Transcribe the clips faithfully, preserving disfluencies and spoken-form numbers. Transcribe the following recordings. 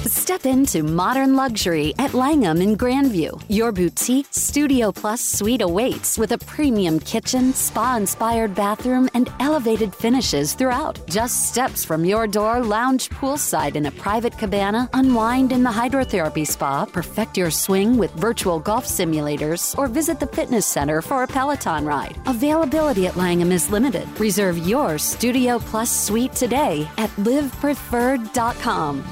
Step into modern luxury at Langham in Grandview. Your boutique Studio Plus suite awaits with a premium kitchen, spa-inspired bathroom, and elevated finishes throughout. Just steps from your door, lounge poolside in a private cabana, unwind in the hydrotherapy spa, perfect your swing with virtual golf simulators, or visit the fitness center for a Peloton ride. Availability at Langham is limited. Reserve your Studio Plus suite today at live preferred dot com.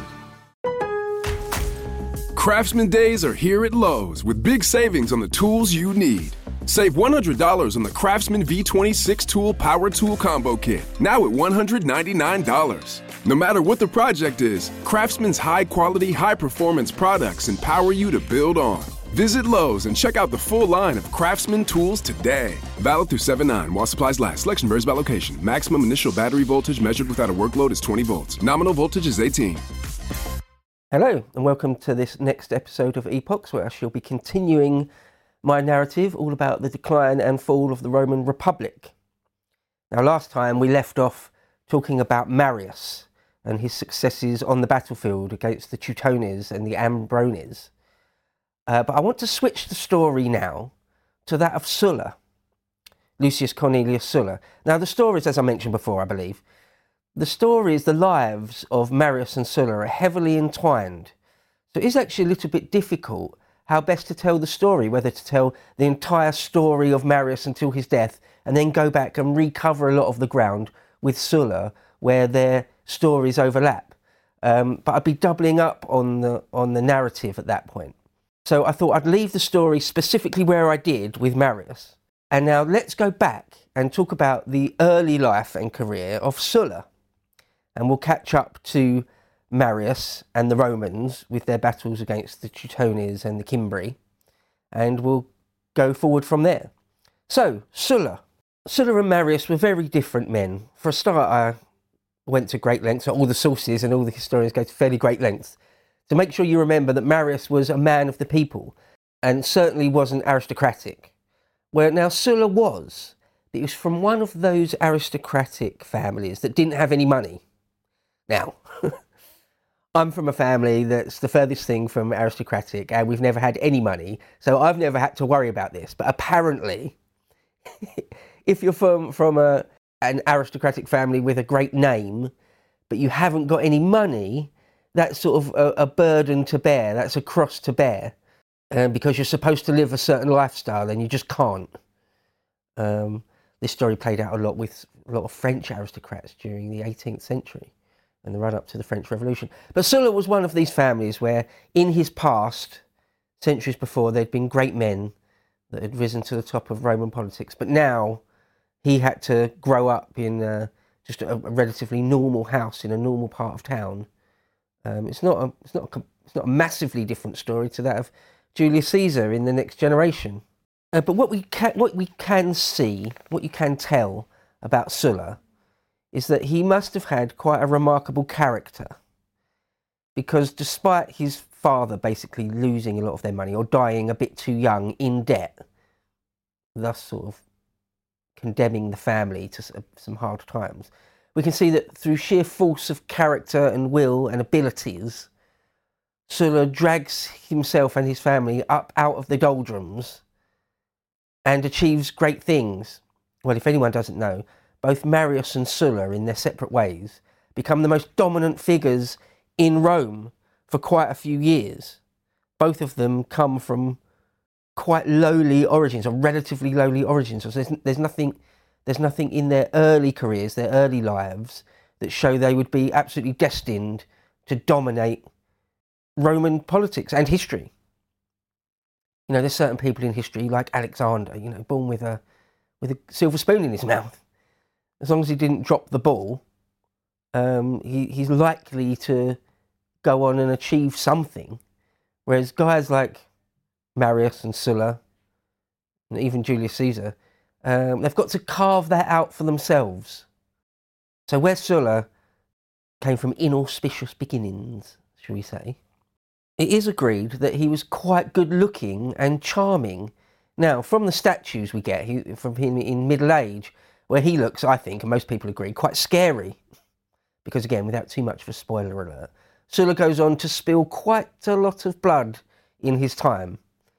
Craftsman Days are here at Lowe's with big savings on the tools you need. Save one hundred dollars on the Craftsman V twenty-six Tool Power Tool Combo Kit, now at one hundred ninety-nine dollars. No matter what the project is, Craftsman's high-quality, high-performance products empower you to build on. Visit Lowe's and check out the full line of Craftsman tools today. Valid through seven nine while supplies last. Selection varies by location. Maximum initial battery voltage measured without a workload is twenty volts. Nominal voltage is eighteen. Hello and welcome to this next episode of Epochs, where I shall be continuing my narrative all about the decline and fall of the Roman Republic. Now, last time we left off talking about Marius and his successes on the battlefield against the Teutones and the Ambrones. Uh, but I want to switch the story now to that of Sulla, Lucius Cornelius Sulla. Now, the stories, as I mentioned before, I believe, the stories, the lives of Marius and Sulla are heavily entwined. So it is actually a little bit difficult how best to tell the story, whether to tell the entire story of Marius until his death and then go back and recover a lot of the ground with Sulla where their stories overlap. Um, but I'd be doubling up on the, on the narrative at that point. So I thought I'd leave the story specifically where I did with Marius. And now let's go back and talk about the early life and career of Sulla. And we'll catch up to Marius and the Romans with their battles against the Teutones and the Cimbri, and we'll go forward from there. So, Sulla. Sulla and Marius were very different men. For a start, I went to great lengths, all the sources and all the historians go to fairly great lengths, to make sure you remember that Marius was a man of the people, and certainly wasn't aristocratic. Where now Sulla was, he was from one of those aristocratic families that didn't have any money. Now, I'm from a family that's the furthest thing from aristocratic, and we've never had any money, so I've never had to worry about this. But apparently, if you're from, from a, an aristocratic family with a great name, but you haven't got any money, that's sort of a, a burden to bear, that's a cross to bear, um, because you're supposed to live a certain lifestyle and you just can't. Um, this story played out a lot with a lot of French aristocrats during the eighteenth century. And the run-up to the French Revolution. But Sulla was one of these families where, in his past, centuries before, there'd been great men that had risen to the top of Roman politics. But now, he had to grow up in uh, just a, a relatively normal house in a normal part of town. Um, it's not a, it's not a, it's not a massively different story to that of Julius Caesar in the next generation. Uh, but what we can, what we can see, what you can tell about Sulla, is that he must have had quite a remarkable character, because despite his father basically losing a lot of their money or dying a bit too young in debt, thus sort of condemning the family to some hard times, we can see that through sheer force of character and will and abilities, Sulla drags himself and his family up out of the doldrums and achieves great things. Well, if anyone doesn't know, both Marius and Sulla, in their separate ways, become the most dominant figures in Rome for quite a few years. Both of them come from quite lowly origins, or relatively lowly origins. So there's, there's nothing, there's nothing in their early careers, their early lives, that show they would be absolutely destined to dominate Roman politics and history. You know, there's certain people in history, like Alexander, you know, born with a with a silver spoon in his mouth. As long as he didn't drop the ball, um, he, he's likely to go on and achieve something. Whereas guys like Marius and Sulla, and even Julius Caesar, um, they've got to carve that out for themselves. So where Sulla came from inauspicious beginnings, shall we say, it is agreed that he was quite good looking and charming. Now, from the statues we get he, from him in middle age, where he looks, I think, and most people agree, quite scary. Because again, without too much of a spoiler alert, Sulla goes on to spill quite a lot of blood in his time.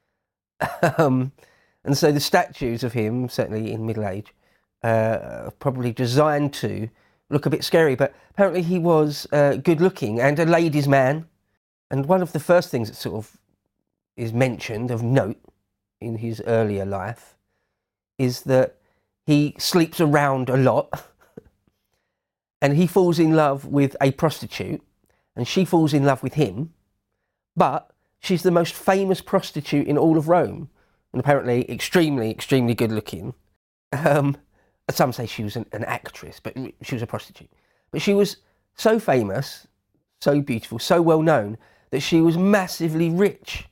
um, and so the statues of him, certainly in middle age, uh, are probably designed to look a bit scary, but apparently he was uh, good looking and a ladies' man. And one of the first things that sort of is mentioned of note in his earlier life is that he sleeps around a lot and he falls in love with a prostitute and she falls in love with him, but she's the most famous prostitute in all of Rome and apparently extremely, extremely good looking. Um, some say she was an, an actress, but she was a prostitute. But she was so famous, so beautiful, so well known that she was massively rich.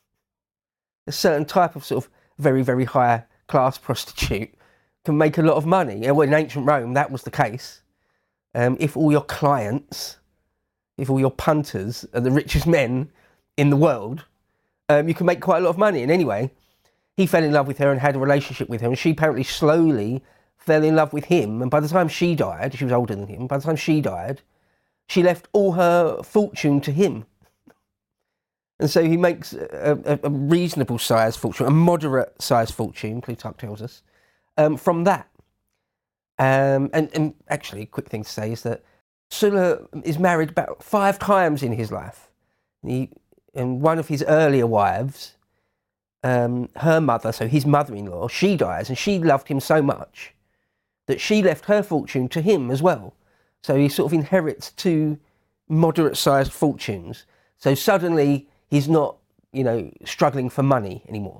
A certain type of sort of very, very high class prostitute can make a lot of money. And well, in ancient Rome, that was the case. Um, if all your clients, if all your punters are the richest men in the world, um, you can make quite a lot of money. And anyway, he fell in love with her and had a relationship with her. And she apparently slowly fell in love with him. And by the time she died, she was older than him, by the time she died, she left all her fortune to him. And so he makes a, a, a reasonable sized fortune, a moderate sized fortune, Plutarch tells us, um, from that. Um, and, and actually, a quick thing to say is that Sulla is married about five times in his life. And, he, and one of his earlier wives, um, her mother, so his mother-in-law, she dies and she loved him so much that she left her fortune to him as well. So he sort of inherits two moderate sized fortunes. So suddenly he's not, you know, struggling for money anymore.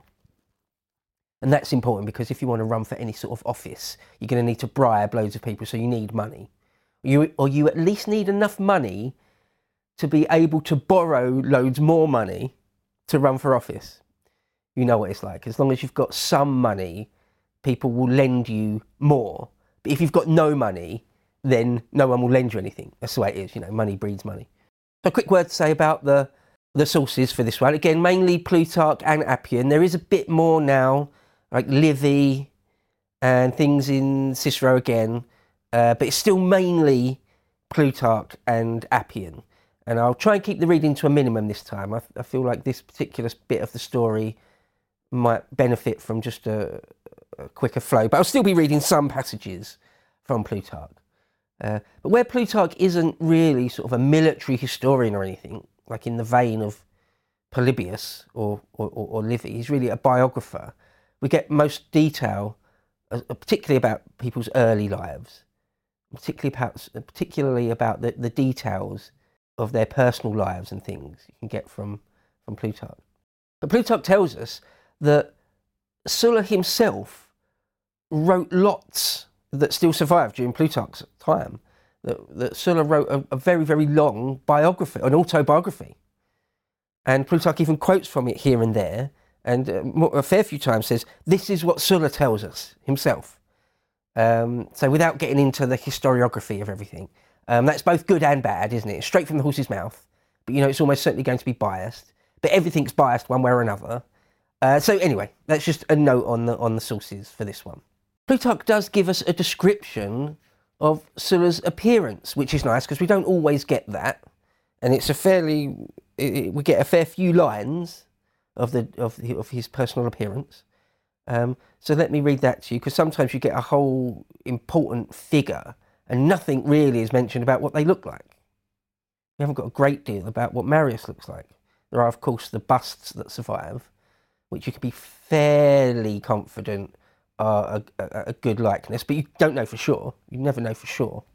And that's important because if you want to run for any sort of office, you're going to need to bribe loads of people, so you need money. You, or you at least need enough money to be able to borrow loads more money to run for office. You know what it's like. As long as you've got some money, people will lend you more. But if you've got no money, then no one will lend you anything. That's the way it is, you know, money breeds money. So a quick word to say about the the sources for this one. Again, mainly Plutarch and Appian. There is a bit more now, like Livy and things in Cicero again, uh, but it's still mainly Plutarch and Appian. And I'll try and keep the reading to a minimum this time. I, I feel like this particular bit of the story might benefit from just a, a quicker flow, but I'll still be reading some passages from Plutarch. Uh, but where Plutarch isn't really sort of a military historian or anything, like in the vein of Polybius or, or, or Livy, he's really a biographer. We get most detail, uh, particularly about people's early lives, particularly about, particularly about the, the details of their personal lives and things you can get from, from Plutarch. But Plutarch tells us that Sulla himself wrote lots that still survive during Plutarch's time. That, that Sulla wrote a, a very, very long biography, an autobiography. And Plutarch even quotes from it here and there, and uh, a fair few times says, this is what Sulla tells us himself. Um, so without getting into the historiography of everything, um, that's both good and bad, isn't it? It's straight from the horse's mouth, but you know, it's almost certainly going to be biased. But everything's biased one way or another. Uh, so anyway, that's just a note on the, on the sources for this one. Plutarch does give us a description of Sulla's appearance, which is nice because we don't always get that, and it's a fairly it, it, we get a fair few lines of the of, the, of his personal appearance. Um, so let me read that to you, because sometimes you get a whole important figure and nothing really is mentioned about what they look like. We haven't got a great deal about what Marius looks like. There are, of course, the busts that survive, which you can be fairly confident are a, a, a good likeness, but you don't know for sure. You never know for sure.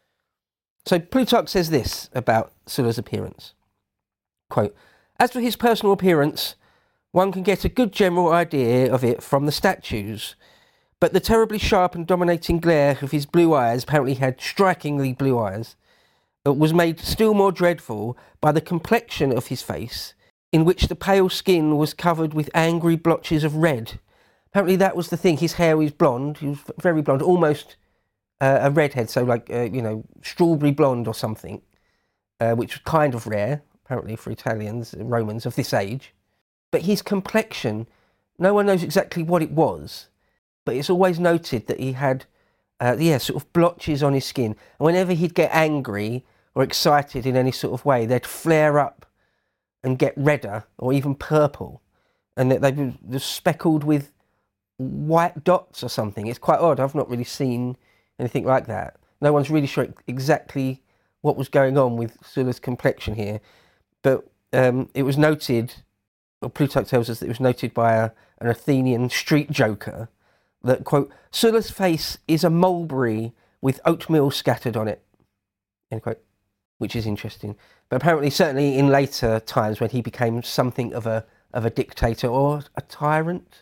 So Plutarch says this about Sulla's appearance. Quote, as for his personal appearance, one can get a good general idea of it from the statues, but the terribly sharp and dominating glare of his blue eyes, apparently he had strikingly blue eyes, was made still more dreadful by the complexion of his face, in which the pale skin was covered with angry blotches of red. Apparently that was the thing. His hair was blonde. He was very blonde, almost uh, a redhead, so like, uh, you know, strawberry blonde or something, uh, which was kind of rare, apparently, for Italians and Romans of this age. But his complexion, no one knows exactly what it was, but it's always noted that he had, uh, yeah, sort of blotches on his skin. And whenever he'd get angry or excited in any sort of way, they'd flare up and get redder or even purple, and that they were speckled with white dots or something. It's quite odd. I've not really seen anything like that. No one's really sure exactly what was going on with Sulla's complexion here, but um, it was noted, or Plutarch tells us that it was noted by a, an Athenian street joker that, quote, Sulla's face is a mulberry with oatmeal scattered on it, end quote, which is interesting. But apparently, certainly in later times when he became something of a of a dictator or a tyrant,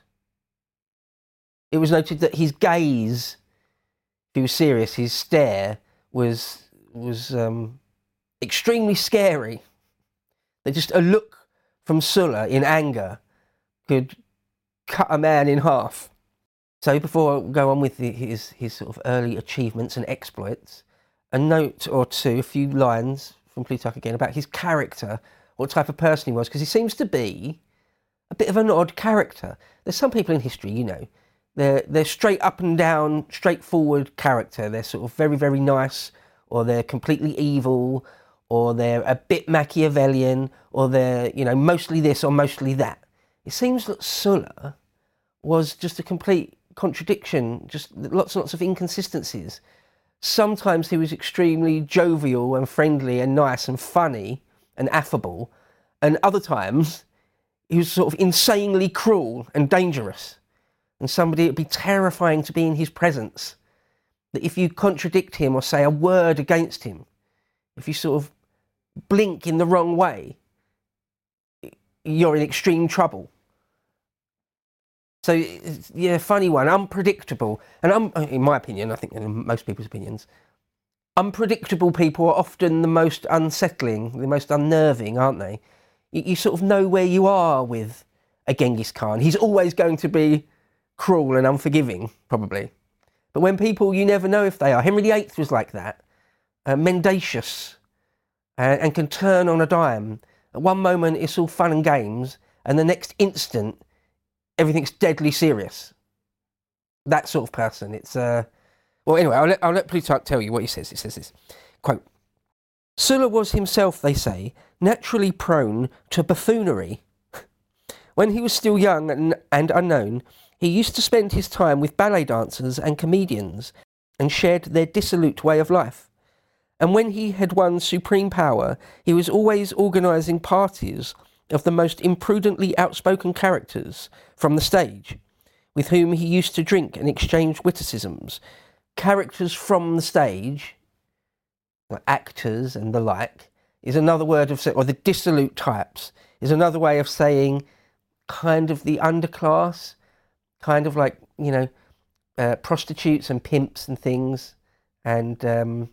it was noted that his gaze, if he was serious, his stare was was um, extremely scary. That just a look from Sulla in anger could cut a man in half. So before I go on with the, his his sort of early achievements and exploits, a note or two, a few lines from Plutarch again about his character, what type of person he was, because he seems to be a bit of an odd character. There's some people in history, you know, they're they're straight up and down, straightforward character. They're sort of very, very nice, or they're completely evil, or they're a bit Machiavellian, or they're, you know, mostly this or mostly that. It seems that Sulla was just a complete contradiction, just lots and lots of inconsistencies. Sometimes he was extremely jovial and friendly and nice and funny and affable, and other times he was sort of insanely cruel and dangerous, and somebody it'd be terrifying to be in his presence. That if you contradict him or say a word against him, if you sort of blink in the wrong way, you're in extreme trouble. So, yeah, funny one, unpredictable. And um, in my opinion, I think in most people's opinions, unpredictable people are often the most unsettling, the most unnerving, aren't they? You, you sort of know where you are with a Genghis Khan. He's always going to be cruel and unforgiving, probably. But when people, you never know if they are. Henry the Eighth was like that, uh, mendacious, uh, and can turn on a dime. At one moment, it's all fun and games, and the next instant, everything's deadly serious. That sort of person. It's, uh... Well, anyway, I'll let, I'll let Plutarch tell you what he says. He says this, quote, Sulla was himself, they say, naturally prone to buffoonery. When he was still young and, and unknown, he used to spend his time with ballet dancers and comedians and shared their dissolute way of life. And when he had won supreme power, he was always organising parties of the most imprudently outspoken characters from the stage, with whom he used to drink and exchange witticisms. Characters from the stage, like actors and the like, is another word of, or the dissolute types, is another way of saying kind of the underclass, kind of like, you know, uh, prostitutes and pimps and things, and um,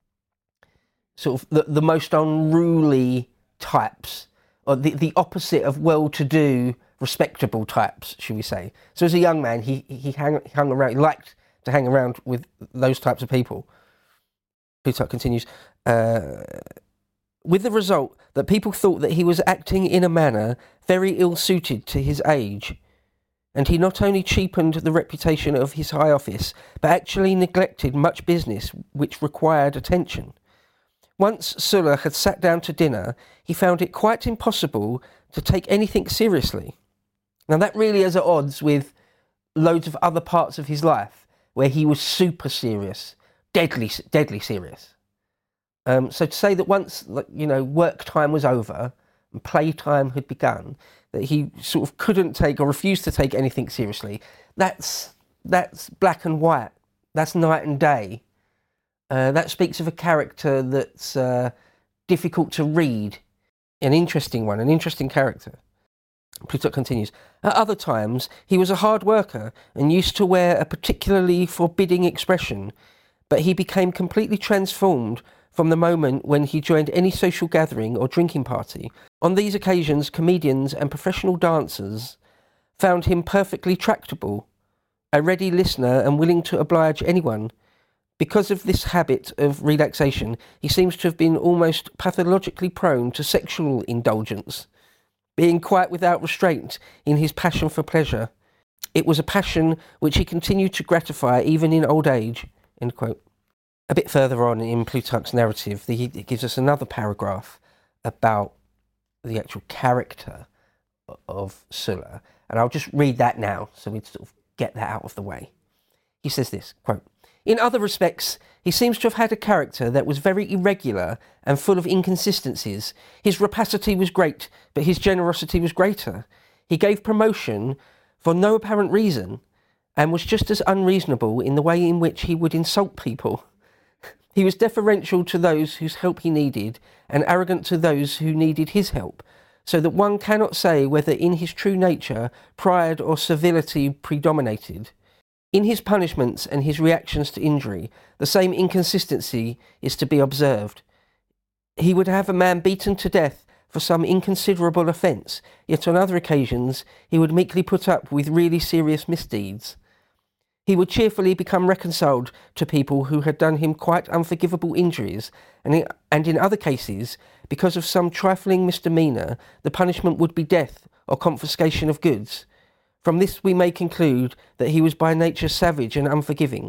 sort of the, the most unruly types, or the, the opposite of well-to-do, respectable types, should we say. So as a young man, he he hung, he hung around, he liked to hang around with those types of people. Plutarch continues, uh, with the result that people thought that he was acting in a manner very ill-suited to his age, and he not only cheapened the reputation of his high office, but actually neglected much business which required attention. Once Sulla had sat down to dinner, he found it quite impossible to take anything seriously. Now that really is at odds with loads of other parts of his life, where he was super serious, deadly, deadly serious. Um, so to say that once, you know, work time was over and play time had begun, that he sort of couldn't take or refused to take anything seriously, that's that's black and white. That's night and day. Uh, that speaks of a character that's uh, difficult to read, an interesting one, an interesting character. Plutarch continues, at other times he was a hard worker and used to wear a particularly forbidding expression, but he became completely transformed from the moment when he joined any social gathering or drinking party. On these occasions, comedians and professional dancers found him perfectly tractable, a ready listener and willing to oblige anyone. Because of this habit of relaxation, he seems to have been almost pathologically prone to sexual indulgence, being quite without restraint in his passion for pleasure. It was a passion which he continued to gratify even in old age. End quote. A bit further on in Plutarch's narrative, he gives us another paragraph about the actual character of Sulla, and I'll just read that now so we sort of get that out of the way. He says this, quote, "In other respects, he seems to have had a character that was very irregular and full of inconsistencies. His rapacity was great, but his generosity was greater. He gave promotion for no apparent reason, and was just as unreasonable in the way in which he would insult people. He was deferential to those whose help he needed, and arrogant to those who needed his help, so that one cannot say whether in his true nature pride or servility predominated. In his punishments and his reactions to injury, the same inconsistency is to be observed. He would have a man beaten to death for some inconsiderable offence, yet on other occasions he would meekly put up with really serious misdeeds. He would cheerfully become reconciled to people who had done him quite unforgivable injuries, and in, and in other cases, because of some trifling misdemeanour, the punishment would be death or confiscation of goods. From this we may conclude that he was by nature savage and unforgiving,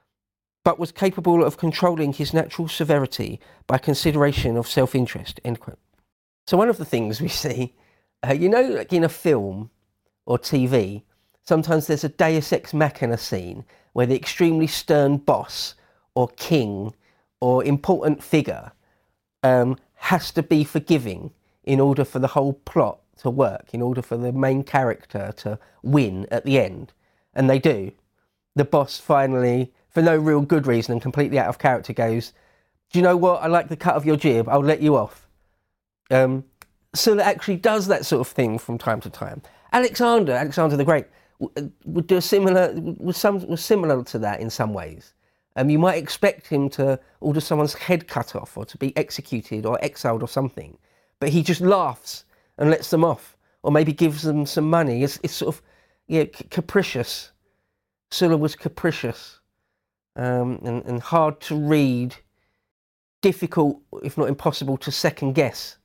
but was capable of controlling his natural severity by consideration of self-interest." End quote. So one of the things we see, uh, you know, like in a film or T V, sometimes there's a Deus Ex Machina scene where the extremely stern boss or king or important figure um, has to be forgiving in order for the whole plot to work, in order for the main character to win at the end. And they do. The boss finally, for no real good reason and completely out of character, goes, "Do you know what? I like the cut of your jib. I'll let you off." Um, Sulla actually does that sort of thing from time to time. Alexander, Alexander the Great, would do a similar, was some was similar to that in some ways. Um, you might expect him to order someone's head cut off or to be executed or exiled or something, but he just laughs and lets them off, or maybe gives them some money. It's, it's sort of, yeah, c- capricious. Sulla was capricious um, and, and hard to read, difficult, if not impossible, to second guess.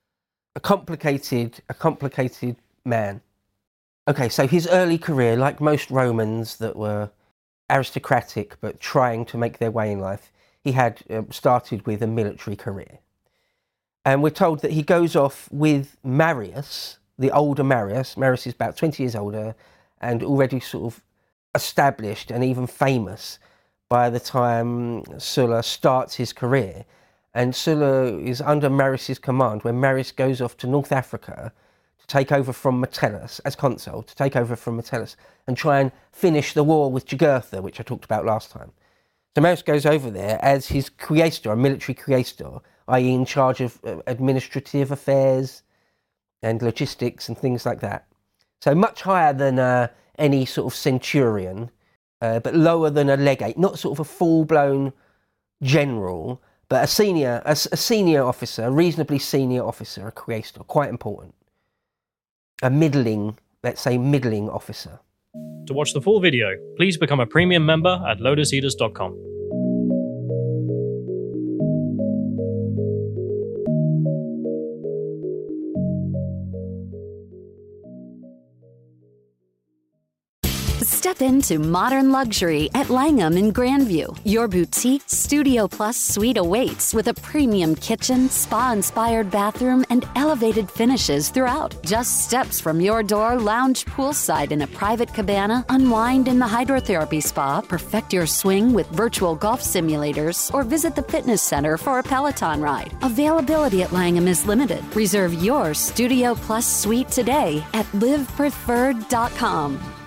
A complicated, a complicated man. Okay, so his early career, like most Romans that were aristocratic but trying to make their way in life, he had uh, started with a military career. And we're told that he goes off with Marius, the older Marius. Marius is about twenty years older and already sort of established and even famous by the time Sulla starts his career. And Sulla is under Marius's command when Marius goes off to North Africa to take over from Metellus, as consul, to take over from Metellus and try and finish the war with Jugurtha, which I talked about last time. So Marius goes over there as his quaestor, a military quaestor, that is in charge of administrative affairs and logistics and things like that. So much higher than uh, any sort of centurion, uh, but lower than a legate, not sort of a full-blown general, but a senior, a, a senior officer, a reasonably senior officer, a quaestor, quite important. A middling, let's say middling officer. To watch the full video, please become a premium member at lotus eaters dot com. Step into modern luxury at Langham in Grandview. Your boutique Studio Plus suite awaits with a premium kitchen, spa-inspired bathroom, and elevated finishes throughout. Just steps from your door, lounge poolside in a private cabana, unwind in the hydrotherapy spa, perfect your swing with virtual golf simulators, or visit the fitness center for a Peloton ride. Availability at Langham is limited. Reserve your Studio Plus suite today at live preferred dot com.